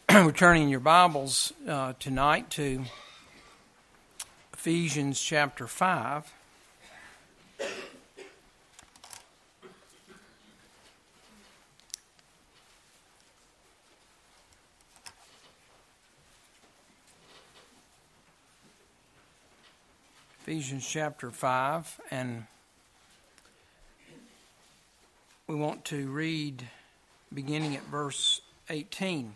We're turning your Bibles tonight to Ephesians chapter 5. Ephesians chapter 5, and we want to read beginning at verse 18.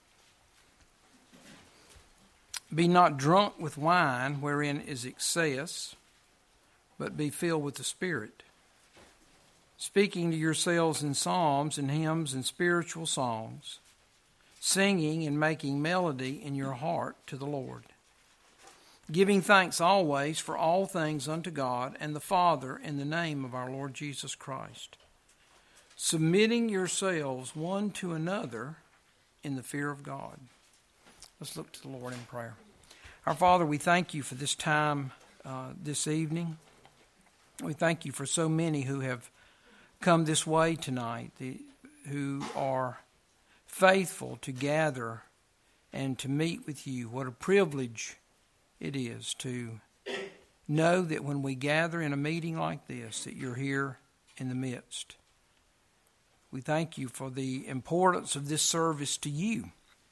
Be not drunk with wine, wherein is excess, but be filled with the Spirit, speaking to yourselves in psalms and hymns and spiritual songs, singing and making melody in your heart to the Lord, giving thanks always for all things unto God and the Father in the name of our Lord Jesus Christ, submitting yourselves one to another in the fear of God. Let's look to the Lord in prayer. Our Father, we thank you for this time this evening. We thank you for so many who have come this way tonight, who are faithful to gather and to meet with you. What a privilege it is to know that when we gather in a meeting like this, that you're here in the midst. We thank you for the importance of this service to you.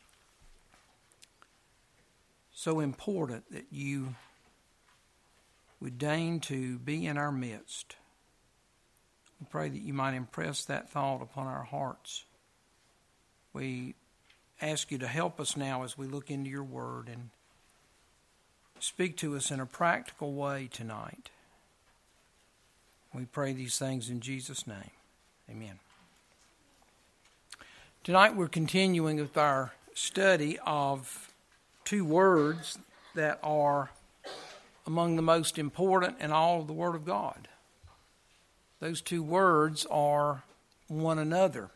So important that you would deign to be in our midst. We pray that you might impress that thought upon our hearts. We ask you to help us now as we look into your word and speak to us in a practical way tonight. We pray these things in Jesus' name. Amen. Tonight we're continuing with our study of two words that are among the most important in all of the Word of God. Those two words are one another.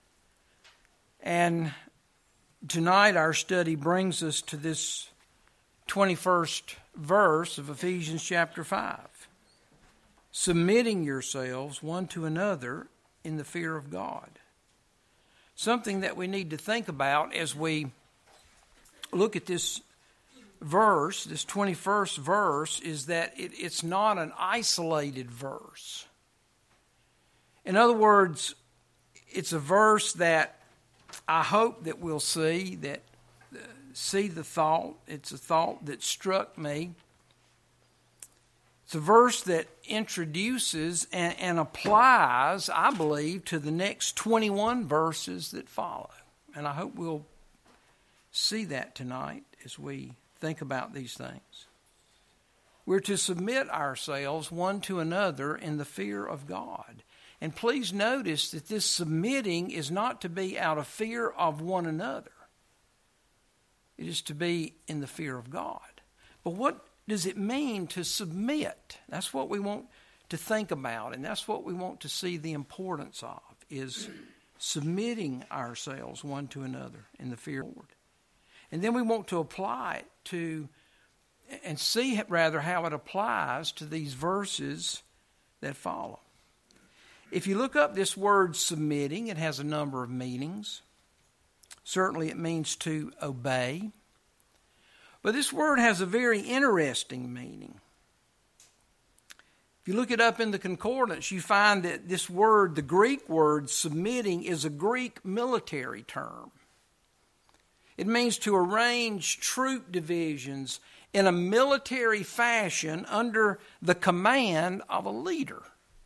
And tonight our study brings us to this 21st verse of Ephesians chapter 5. Submitting yourselves one to another in the fear of God. Something that we need to think about as we look at this verse, this 21st verse, is that it's not an isolated verse. In other words, it's a verse that I hope that we'll see the thought. It's a thought that struck me. It's a verse that introduces and applies, I believe, to the next 21 verses that follow. And I hope we'll see that tonight as we think about these things. We're to submit ourselves one to another in the fear of God. And please notice that this submitting is not to be out of fear of one another. It is to be in the fear of God. But what does it mean to submit? That's what we want to think about, and that's what we want to see the importance of, is submitting ourselves one to another in the fear of the Lord. And then we want to apply it to, and see rather how it applies to these verses that follow. If you look up this word submitting, it has a number of meanings. Certainly it means to obey. But this word has a very interesting meaning. If you look it up in the concordance, you find that this word, the Greek word submitting, is a Greek military term. It means to arrange troop divisions in a military fashion under the command of a leader.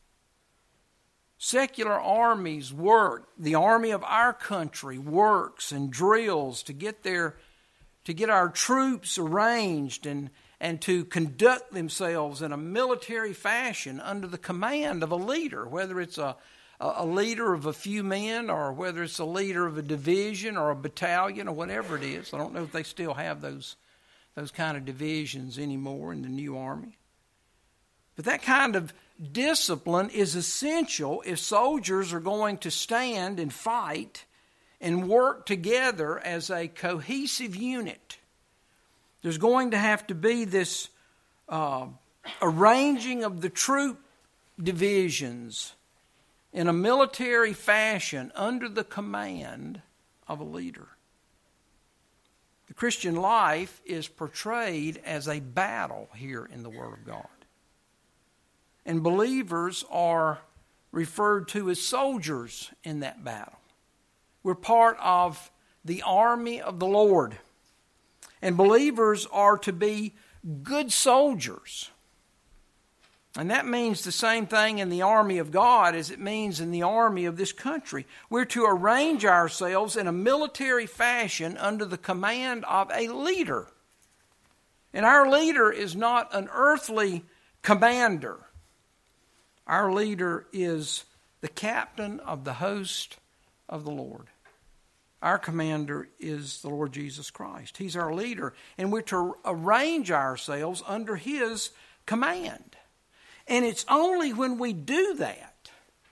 Secular armies work. The army of our country works and drills to get our troops arranged and to conduct themselves in a military fashion under the command of a leader, whether it's a leader of a few men or whether it's a leader of a division or a battalion or whatever it is. I don't know if they still have those kind of divisions anymore in the new army. But that kind of discipline is essential if soldiers are going to stand and fight and work together as a cohesive unit. There's going to have to be this arranging of the troop divisions in a military fashion under the command of a leader. The Christian life is portrayed as a battle here in the Word of God. And believers are referred to as soldiers in that battle. We're part of the army of the Lord. And believers are to be good soldiers. And that means the same thing in the army of God as it means in the army of this country. We're to arrange ourselves in a military fashion under the command of a leader. And our leader is not an earthly commander. Our leader is the captain of the host of the Lord. Our commander is the Lord Jesus Christ. He's our leader. And we're to arrange ourselves under His command. And it's only when we do that,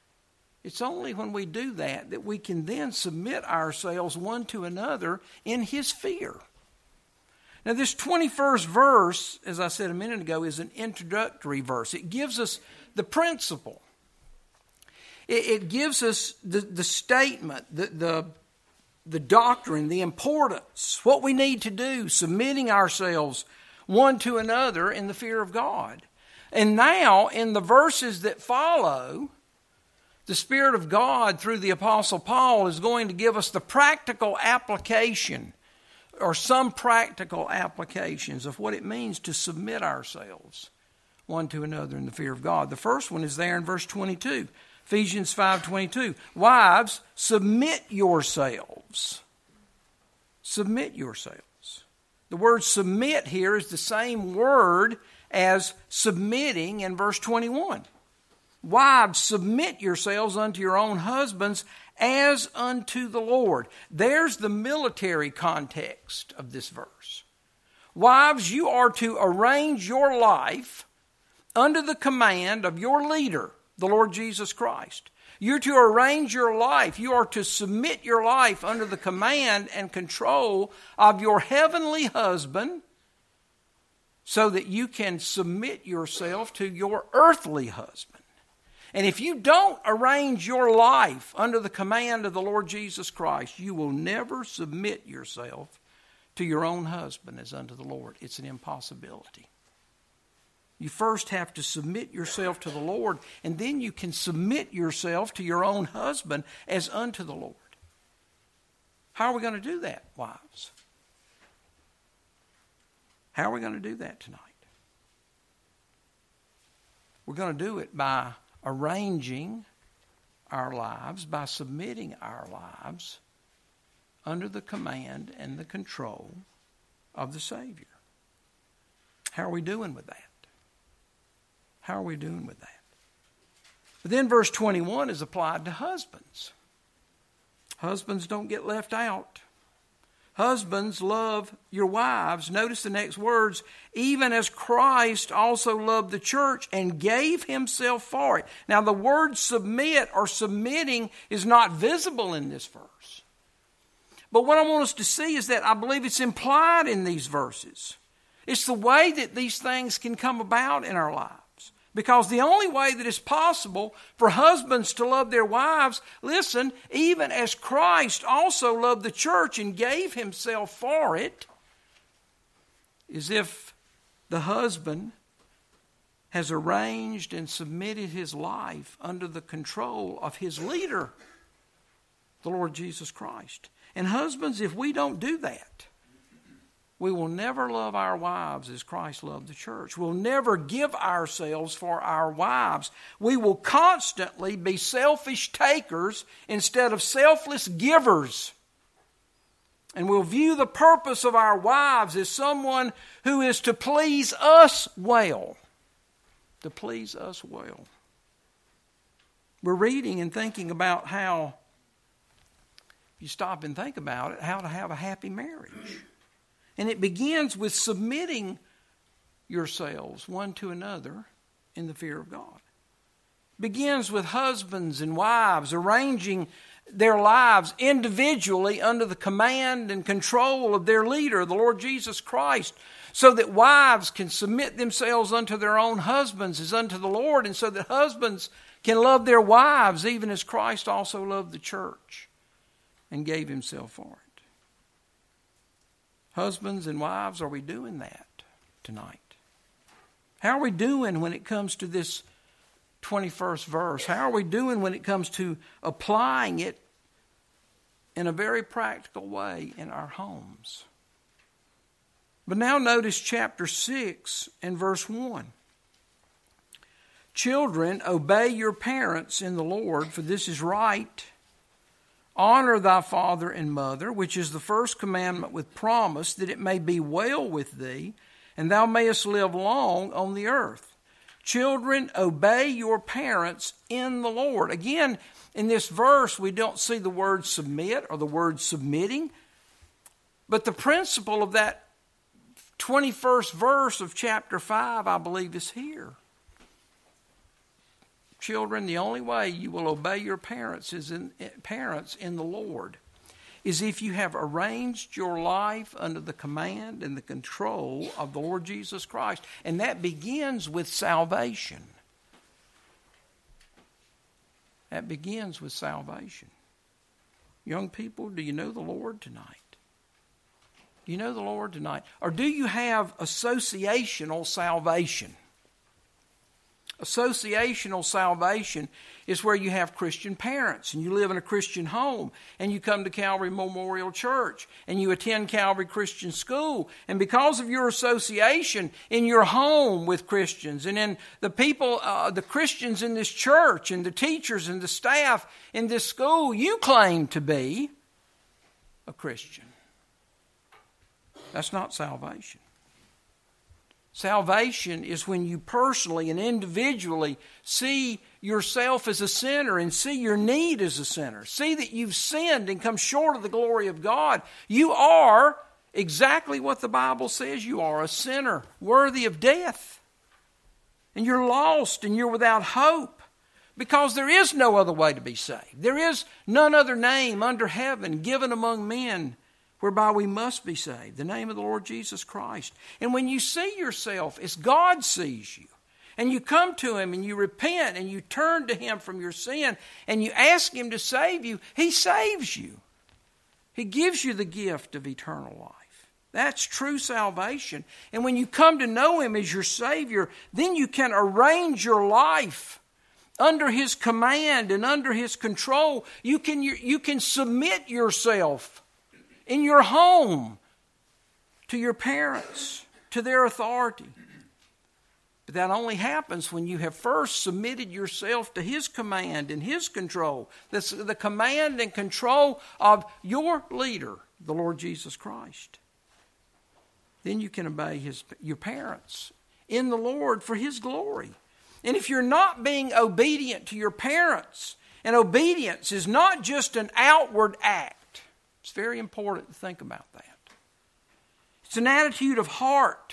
that we can then submit ourselves one to another in His fear. Now this 21st verse, as I said a minute ago, is an introductory verse. It gives us the principle. It gives us the statement, the doctrine, the importance, what we need to do, submitting ourselves one to another in the fear of God. And now, in the verses that follow, the Spirit of God, through the Apostle Paul, is going to give us the practical application, or some practical applications of what it means to submit ourselves one to another in the fear of God. The first one is there in verse 22, Ephesians 5:22. Wives, submit yourselves. Submit yourselves. The word submit here is the same word as submitting in verse 21. Wives, submit yourselves unto your own husbands as unto the Lord. There's the military context of this verse. Wives, you are to arrange your life under the command of your leader, the Lord Jesus Christ. You're to arrange your life. You are to submit your life under the command and control of your heavenly husband, so that you can submit yourself to your earthly husband. And if you don't arrange your life under the command of the Lord Jesus Christ, you will never submit yourself to your own husband as unto the Lord. It's an impossibility. You first have to submit yourself to the Lord, and then you can submit yourself to your own husband as unto the Lord. How are we going to do that, wives? How are we going to do that tonight? We're going to do it by arranging our lives, by submitting our lives under the command and the control of the Savior. How are we doing with that? How are we doing with that? But then verse 21 is applied to husbands. Husbands don't get left out. Husbands, love your wives. Notice the next words. Even as Christ also loved the church and gave Himself for it. Now the word submit or submitting is not visible in this verse. But what I want us to see is that I believe it's implied in these verses. It's the way that these things can come about in our lives. Because the only way that it's possible for husbands to love their wives, listen, even as Christ also loved the church and gave Himself for it, is if the husband has arranged and submitted his life under the control of his leader, the Lord Jesus Christ. And husbands, if we don't do that, we will never love our wives as Christ loved the church. We'll never give ourselves for our wives. We will constantly be selfish takers instead of selfless givers. And we'll view the purpose of our wives as someone who is to please us well. To please us well. We're reading and thinking about how, if you stop and think about it, how to have a happy marriage. And it begins with submitting yourselves one to another in the fear of God. It begins with husbands and wives arranging their lives individually under the command and control of their leader, the Lord Jesus Christ, so that wives can submit themselves unto their own husbands as unto the Lord, and so that husbands can love their wives even as Christ also loved the church and gave Himself for it. Husbands and wives, are we doing that tonight? How are we doing when it comes to this 21st verse? How are we doing when it comes to applying it in a very practical way in our homes? But now notice chapter 6 and verse 1. Children, obey your parents in the Lord, for this is right. Honor thy father and mother, which is the first commandment with promise, that it may be well with thee, and thou mayest live long on the earth. Children, obey your parents in the Lord. Again, in this verse, we don't see the word submit or the word submitting, but the principle of that 21st verse of chapter 5, I believe, is here. Children, the only way you will obey your parents in the Lord is if you have arranged your life under the command and the control of the Lord Jesus Christ. And that begins with salvation. That begins with salvation. Young people, do you know the Lord tonight? Do you know the Lord tonight? Or do you have associational salvation? Associational salvation is where you have Christian parents and you live in a Christian home and you come to Calvary Memorial Church and you attend Calvary Christian School. And because of your association in your home with Christians and in the people, the Christians in this church and the teachers and the staff in this school, you claim to be a Christian. That's not salvation. Salvation is when you personally and individually see yourself as a sinner and see your need as a sinner. See that you've sinned and come short of the glory of God. You are exactly what the Bible says you are, a sinner worthy of death. And you're lost and you're without hope because there is no other way to be saved. There is none other name under heaven given among men whereby we must be saved, the name of the Lord Jesus Christ. And when you see yourself as God sees you, and you come to Him and you repent and you turn to Him from your sin and you ask Him to save you, He saves you. He gives you the gift of eternal life. That's true salvation. And when you come to know Him as your Savior, then you can arrange your life under His command and under His control. You can submit yourself in your home to your parents, to their authority. But that only happens when you have first submitted yourself to His command and His control. That's the command and control of your leader, the Lord Jesus Christ. Then you can obey your parents in the Lord for His glory. And if you're not being obedient to your parents, and obedience is not just an outward act, it's very important to think about that. It's an attitude of heart.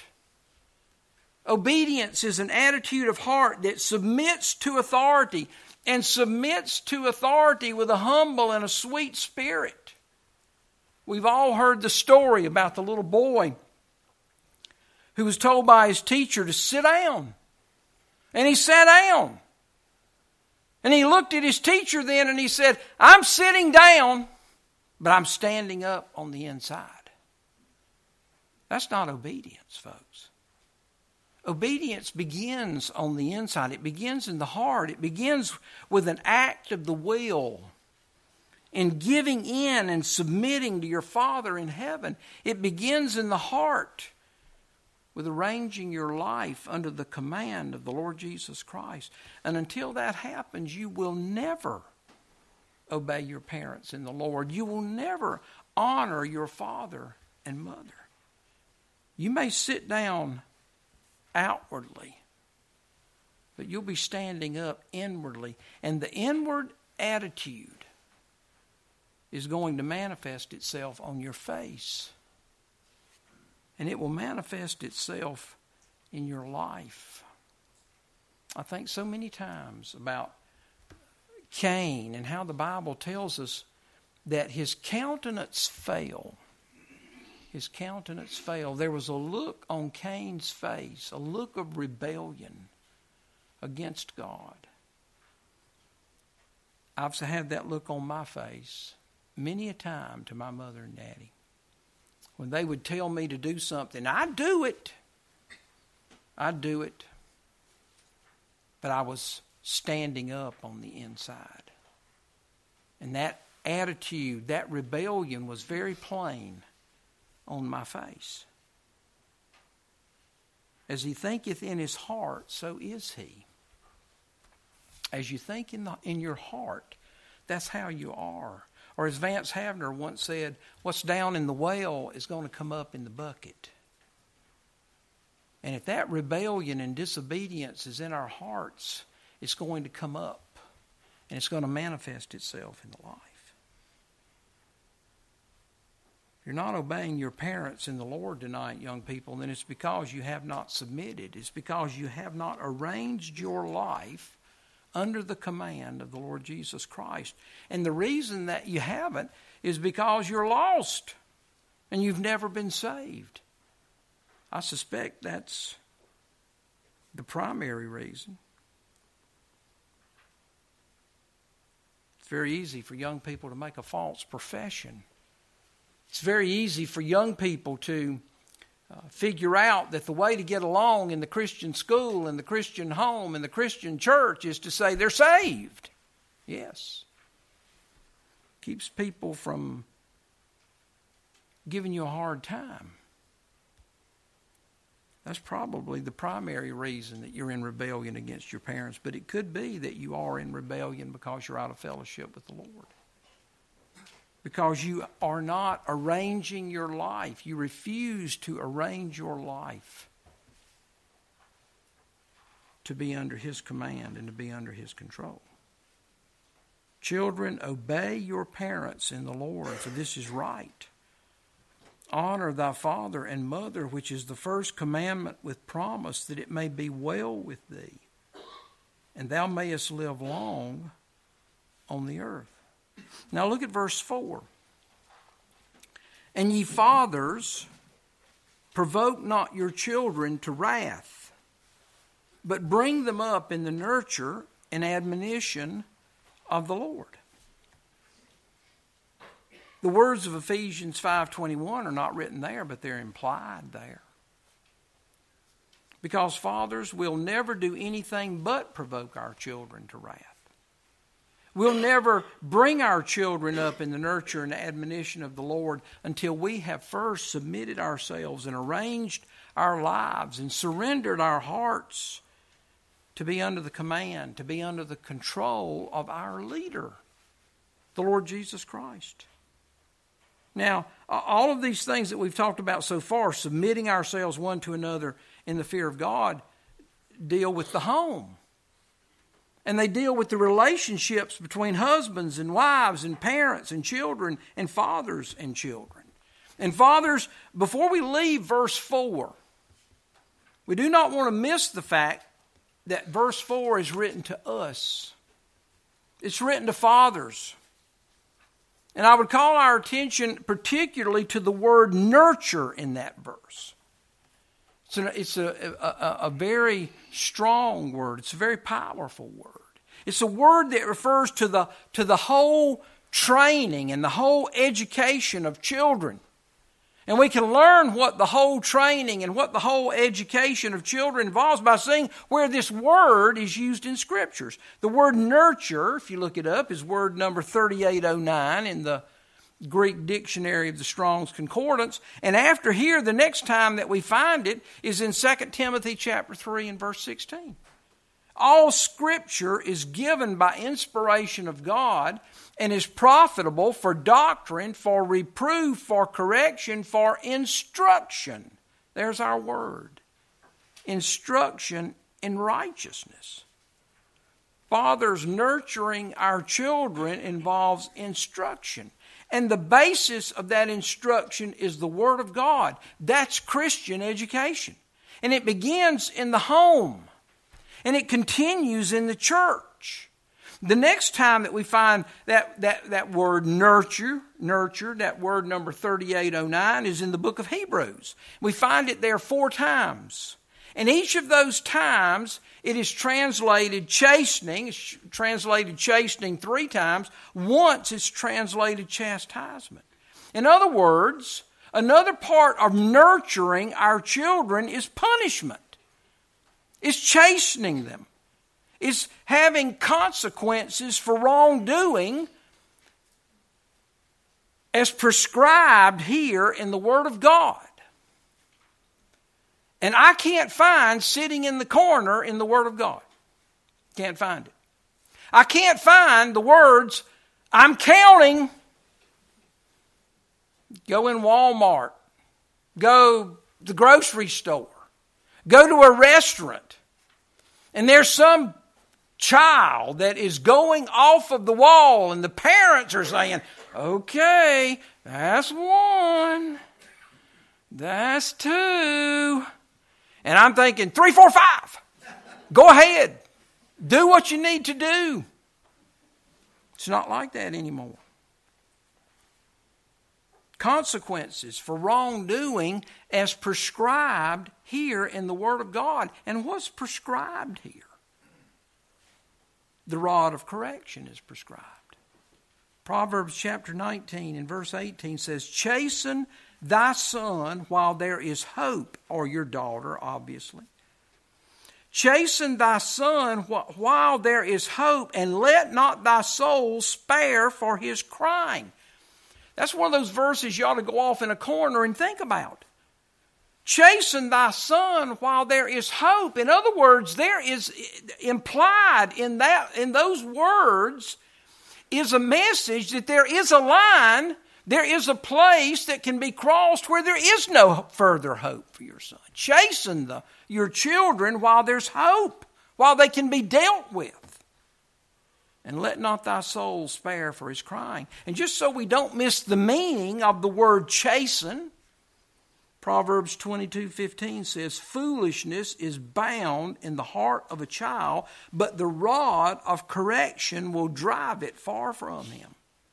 Obedience is an attitude of heart that submits to authority and submits to authority with a humble and a sweet spirit. We've all heard the story about the little boy who was told by his teacher to sit down. And he sat down. And he looked at his teacher then and he said, "I'm sitting down, but I'm standing up on the inside." That's not obedience, folks. Obedience begins on the inside. It begins in the heart. It begins with an act of the will. In giving in and submitting to your Father in heaven. It begins in the heart with arranging your life under the command of the Lord Jesus Christ. And until that happens, you will never obey your parents in the Lord. You will never honor your father and mother. You may sit down outwardly, but you'll be standing up inwardly. And the inward attitude is going to manifest itself on your face. And it will manifest itself in your life. I think so many times about Cain and how the Bible tells us that his countenance fell. His countenance fell. There was a look on Cain's face, a look of rebellion against God. I've had that look on my face many a time to my mother and daddy. when they would tell me to do something, I'd do it. But I was standing up on the inside. And that attitude, that rebellion was very plain on my face. As he thinketh in his heart, so is he. As you think in your heart, that's how you are. Or as Vance Havner once said, what's down in the well is going to come up in the bucket. And if that rebellion and disobedience is in our hearts, it's going to come up. And it's going to manifest itself in the life. If you're not obeying your parents in the Lord tonight, young people, then it's because you have not submitted. It's because you have not arranged your life under the command of the Lord Jesus Christ. And the reason that you haven't is because you're lost and you've never been saved. I suspect that's the primary reason. It's very easy for young people to make a false profession. It's very easy for young people to figure out that the way to get along in the Christian school and the Christian home and the Christian church is to say they're saved. Yes. Keeps people from giving you a hard time. That's probably the primary reason that you're in rebellion against your parents. But it could be that you are in rebellion because you're out of fellowship with the Lord. Because you are not arranging your life. You refuse to arrange your life to be under His command and to be under His control. Children, obey your parents in the Lord, for this is right. Honor thy father and mother, which is the first commandment with promise, that it may be well with thee, and thou mayest live long on the earth. Now look at verse 4. And ye fathers, provoke not your children to wrath, but bring them up in the nurture and admonition of the Lord. The words of Ephesians 5:21 are not written there, but they're implied there. Because fathers will never do anything but provoke our children to wrath. We'll never bring our children up in the nurture and admonition of the Lord until we have first submitted ourselves and arranged our lives and surrendered our hearts to be under the command, to be under the control of our leader, the Lord Jesus Christ. Now, all of these things that we've talked about so far, submitting ourselves one to another in the fear of God, deal with the home. And they deal with the relationships between husbands and wives and parents and children and fathers and children. And fathers, before we leave verse 4, we do not want to miss the fact that verse 4 is written to us. It's written to fathers. And I would call our attention particularly to the word nurture in that verse. It's a very strong word. It's a very powerful word. It's a word that refers to the whole training and the whole education of children. And we can learn what the whole training and what the whole education of children involves by seeing where this word is used in Scriptures. The word nurture, if you look it up, is word number 3809 in the Greek dictionary of the Strong's Concordance. And after here, the next time that we find it is in 2 Timothy chapter 3 and verse 16. All Scripture is given by inspiration of God and is profitable for doctrine, for reproof, for correction, for instruction. There's our word. Instruction in righteousness. Fathers, nurturing our children involves instruction. And the basis of that instruction is the Word of God. That's Christian education. And it begins in the home. And it continues in the church. The next time that we find that word nurture, that word number 3809, is in the book of Hebrews. We find it there 4 times. And each of those times, it is translated chastening. It's translated chastening 3 times. Once it's translated chastisement. In other words, Another part of nurturing our children is punishment. It's chastening them. It's having consequences for wrongdoing as prescribed here in the Word of God. And I can't find sitting in the corner in the Word of God. Can't find it. I can't find the words, I'm counting. Go in Walmart. Go to the grocery store. Go to a restaurant. And there's some child that is going off of the wall and the parents are saying, okay, that's 1. That's 2. And I'm thinking, 3, 4, 5. Go ahead. Do what you need to do. It's not like that anymore. Consequences for wrongdoing as prescribed here in the Word of God. And what's prescribed here? The rod of correction is prescribed. Proverbs chapter 19 and verse 18 says, chasten thy son while there is hope, or your daughter, obviously. Chasten thy son while there is hope, and let not thy soul spare for his crying. That's one of those verses you ought to go off in a corner and think about. Chasten thy son while there is hope. In other words, there is implied in those words is a message that there is a line, there is a place that can be crossed where there is no further hope for your son. Chasten your children while there's hope, while they can be dealt with. And let not thy soul spare for his crying. And just so we don't miss the meaning of the word chasten, Proverbs 22:15 says, foolishness is bound in the heart of a child, but the rod of correction will drive it far from him.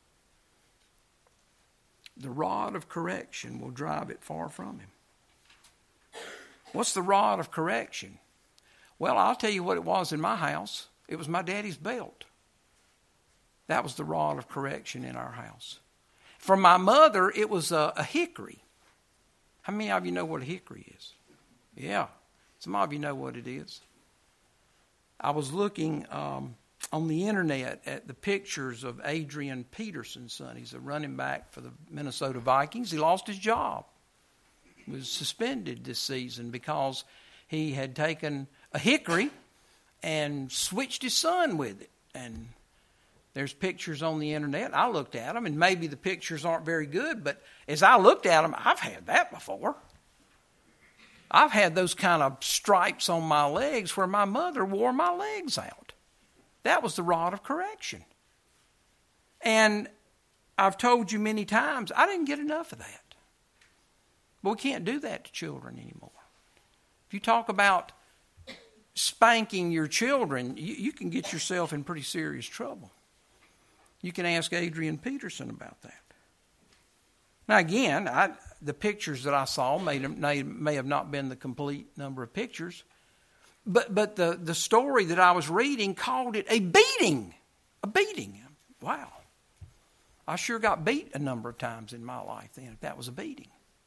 The rod of correction will drive it far from him. What's the rod of correction? Well, I'll tell you what it was in my house. It was my daddy's belt. That was the rod of correction in our house. For my mother, it was a hickory. How many of you know what a hickory is? Yeah, some of you know what it is. I was looking on the internet at the pictures of Adrian Peterson's son. He's a running back for the Minnesota Vikings. He lost his job. He was suspended this season because he had taken a hickory and switched his son with it. And there's pictures on the internet. I looked at them, and maybe the pictures aren't very good, but as I looked at them, I've had that before. I've had those kind of stripes on my legs where my mother wore my legs out. That was the rod of correction. And I've told you many times, I didn't get enough of that. But we can't do that to children anymore. If you talk about spanking your children, you can get yourself in pretty serious trouble. You can ask Adrian Peterson about that. Now again, the pictures that I saw may have not been the complete number of pictures, but the story that I was reading called it a beating. A beating. Wow. I sure got beat a number of times in my life then, if that was a beating.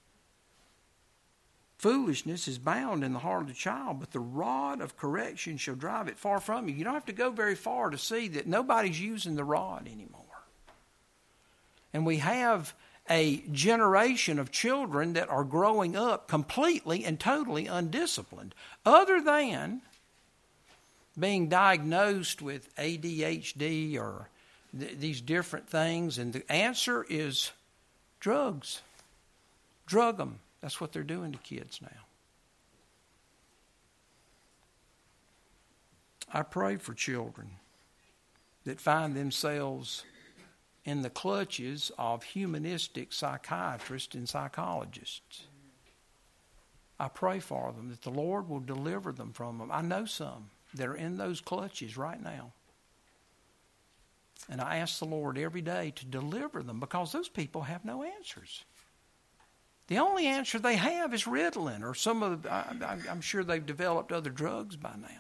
Foolishness is bound in the heart of the child, but the rod of correction shall drive it far from you. You don't have to go very far to see that nobody's using the rod anymore. And we have a generation of children that are growing up completely and totally undisciplined, other than being diagnosed with ADHD or these different things. And the answer is drugs. Drug them. That's what they're doing to kids now. I pray for children that find themselves in the clutches of humanistic psychiatrists and psychologists. I pray for them that the Lord will deliver them from them. I know some that are in those clutches right now. And I ask the Lord every day to deliver them because those people have no answers. The only answer they have is Ritalin or some of the, I'm sure they've developed other drugs by now.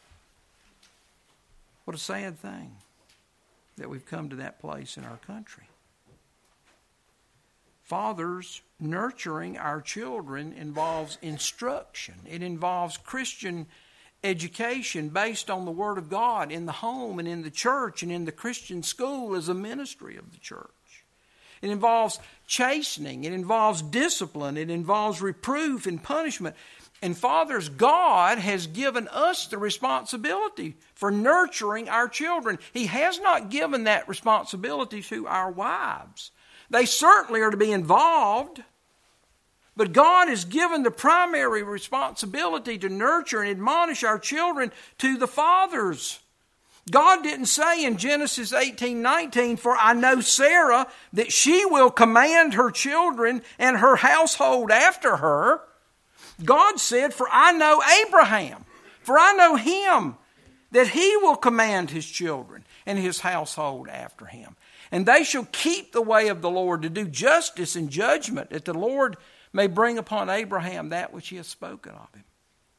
What a sad thing that we've come to that place in our country. Fathers, nurturing our children involves instruction. It involves Christian education based on the Word of God in the home and in the church and in the Christian school as a ministry of the church. It involves chastening. It involves discipline. It involves reproof and punishment. And fathers, God has given us the responsibility for nurturing our children. He has not given that responsibility to our wives. They certainly are to be involved, but God has given the primary responsibility to nurture and admonish our children to the fathers. God didn't say in Genesis 18:19, "For I know Sarah, that she will command her children and her household after her." God said, "For I know Abraham, for I know him, that he will command his children and his household after him. And they shall keep the way of the Lord to do justice and judgment, that the Lord may bring upon Abraham that which he hath spoken of him."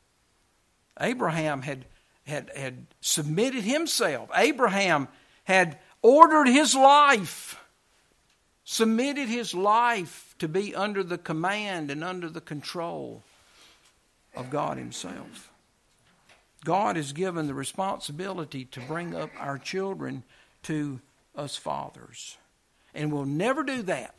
Abraham had submitted himself. Abraham had ordered his life, submitted his life to be under the command and under the control of God himself. God has given the responsibility to bring up our children to us fathers. And we'll never do that.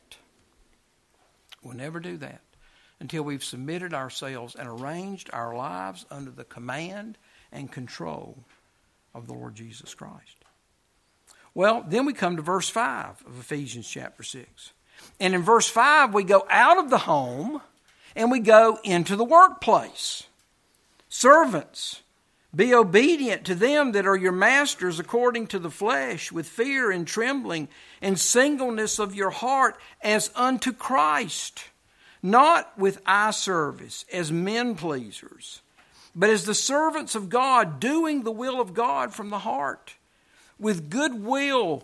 We'll never do that until we've submitted ourselves and arranged our lives under the command and control of the Lord Jesus Christ. Well, then we come to verse 5 of Ephesians chapter 6. And in verse 5, we go out of the home and we go into the workplace. Servants, be obedient to them that are your masters according to the flesh, with fear and trembling and singleness of your heart, as unto Christ, not with eye service as men pleasers, but as the servants of God, doing the will of God from the heart, with good will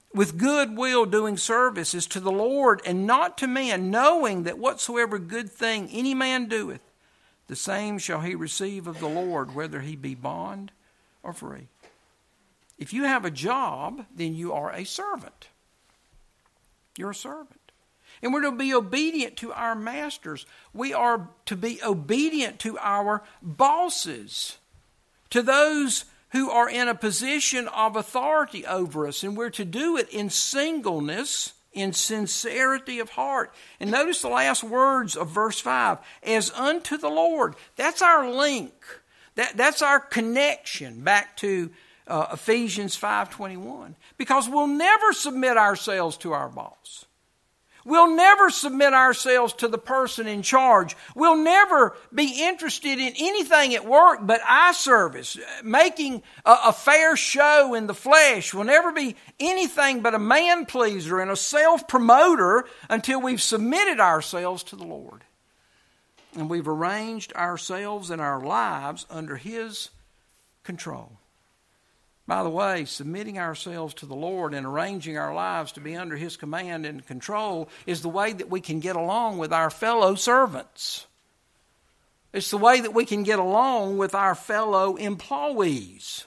doing service as to the Lord and not to men, knowing that whatsoever good thing any man doeth, the same shall he receive of the Lord, whether he be bond or free. If you have a job, then you are a servant. You're a servant. And we're to be obedient to our masters. We are to be obedient to our bosses, to those who are in a position of authority over us. And we're to do it in singleness, in sincerity of heart. And notice the last words of verse 5. As unto the Lord. That's our link. That's our connection back to Ephesians 5:21. Because we'll never submit ourselves to our boss. We'll never submit ourselves to the person in charge. We'll never be interested in anything at work but eye service, making a fair show in the flesh. We'll never be anything but a man pleaser and a self-promoter until we've submitted ourselves to the Lord. And we've arranged ourselves and our lives under His control. By the way, submitting ourselves to the Lord and arranging our lives to be under His command and control is the way that we can get along with our fellow servants. It's the way that we can get along with our fellow employees.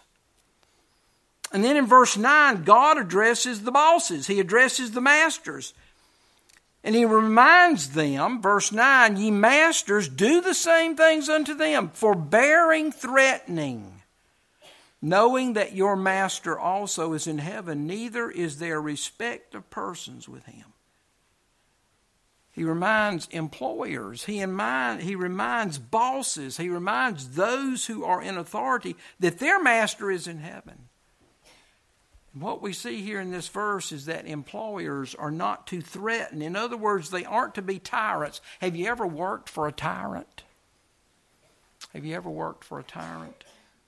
And then in verse 9, God addresses the bosses. He addresses the masters. And He reminds them, verse 9, "Ye masters, do the same things unto them, forbearing threatening, knowing that your master also is in heaven, neither is there respect of persons with Him." He reminds employers, he reminds bosses, he reminds those who are in authority that their master is in heaven. And what we see here in this verse is that employers are not to threaten. In other words, they aren't to be tyrants. Have you ever worked for a tyrant? Have you ever worked for a tyrant?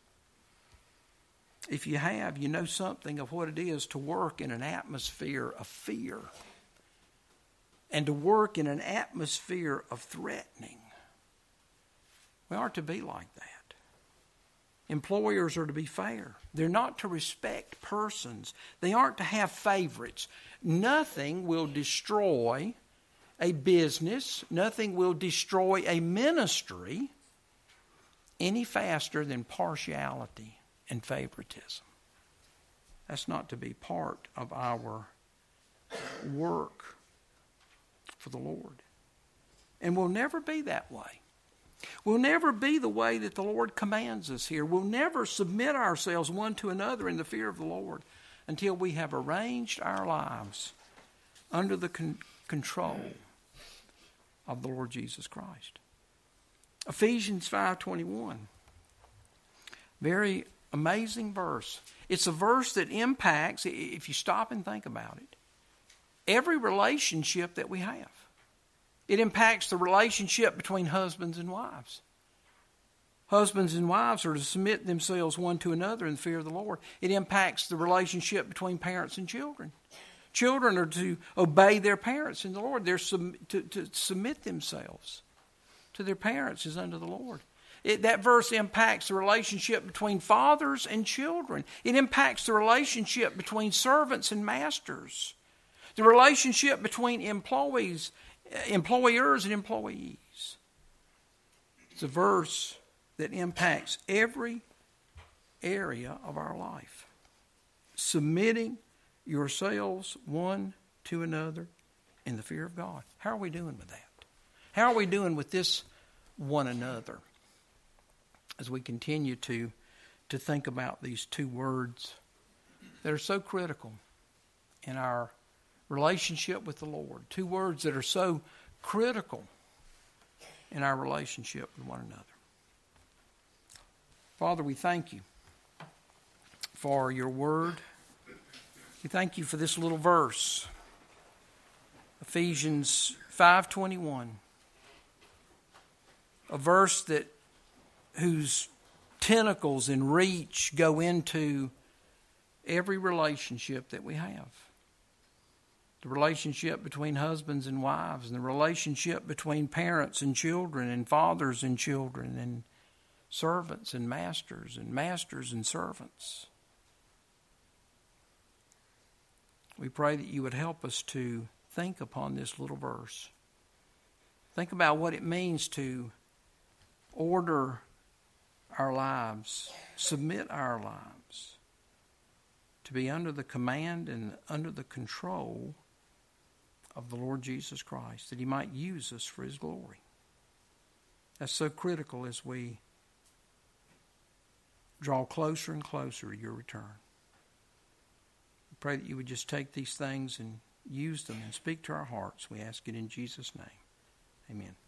If you have, you know something of what it is to work in an atmosphere of fear and to work in an atmosphere of threatening. We aren't to be like that. Employers are to be fair. They're not to respect persons. They aren't to have favorites. Nothing will destroy a business, nothing will destroy a ministry any faster than partiality and favoritism. That's not to be part of our work. for the Lord. And we'll never be that way. We'll never be the way that the Lord commands us here. We'll never submit ourselves one to another in the fear of the Lord until we have arranged our lives under the control of the Lord Jesus Christ. Ephesians 5:21. Very amazing verse. It's a verse that impacts, if you stop and think about it, every relationship that we have. It impacts the relationship between husbands and wives. Husbands and wives are to submit themselves one to another in the fear of the Lord. It impacts the relationship between parents and children. Children are to obey their parents in the Lord. They're to submit themselves to their parents as unto the Lord. That verse impacts the relationship between fathers and children. It impacts the relationship between servants and masters. The relationship between employers and employees. It's a verse that impacts every area of our life. Submitting yourselves one to another in the fear of God. How are we doing with that? How are we doing with this one another? As we continue to think about these two words that are so critical in our relationship with the Lord. Two words that are so critical in our relationship with one another. Father, we thank you for your word. We thank you for this little verse, Ephesians 5:21, a verse whose tentacles and reach go into every relationship that we have. The relationship between husbands and wives, and the relationship between parents and children, and fathers and children, and servants and masters and servants. We pray that you would help us to think upon this little verse. Think about what it means to order our lives, submit our lives, to be under the command and under the control of the Lord Jesus Christ, that he might use us for his glory. That's so critical as we draw closer and closer to your return. We pray that you would just take these things and use them and speak to our hearts. We ask it in Jesus' name. Amen.